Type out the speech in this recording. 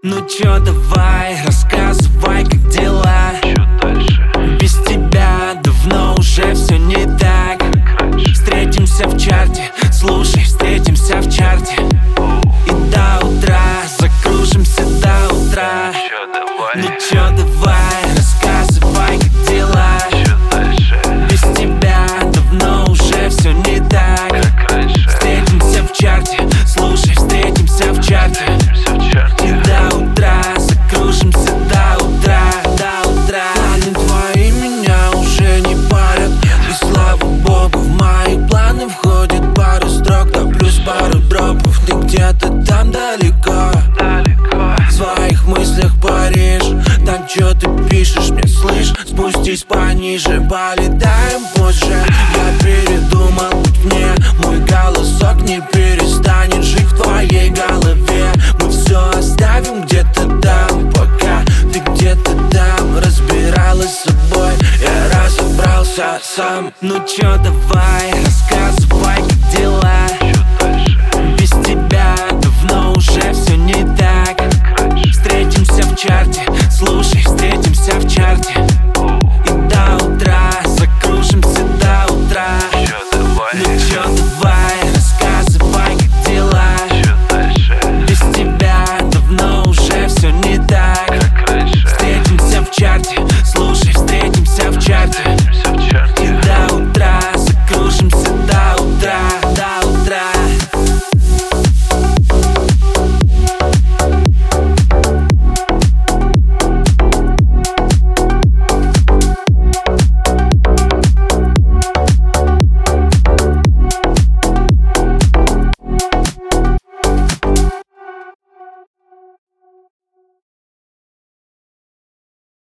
Ну чё, давай, рассказывай, как дела? Чё дальше? Без тебя давно уже все не так. Как раньше. Встретимся в чарте, слушай, встретимся в чарте. И до утра, закружимся до утра. Чё, давай? Ну чё, давай, рассказывай, как дела? Чё дальше? Без тебя давно уже все не так. Как раньше. Встретимся в чарте, слушай, встретимся в чарте. Встретимся в чарте. И до утра, закружимся до утра, до утра. Планы твои меня уже не парят. И слава богу, в мои планы входит пару строк, да плюс пару дропов. Ты где-то там далеко, Далеко. в своих мыслях Париж. Так чё ты пишешь мне, слышь? Спустись пониже, полетаем позже. Я передумал быть мне, мой голосок не перестанет жить в твоей голове. Мы все оставим где-то там, пока ты где-то там разбиралась с собой. Я разобрался сам. Ну чё, давай, рассказывай, как дела? Чё дальше? Без тебя давно уже все не так. Как раньше. Встретимся в чарте, слушай, встретимся в чарте. И до утра,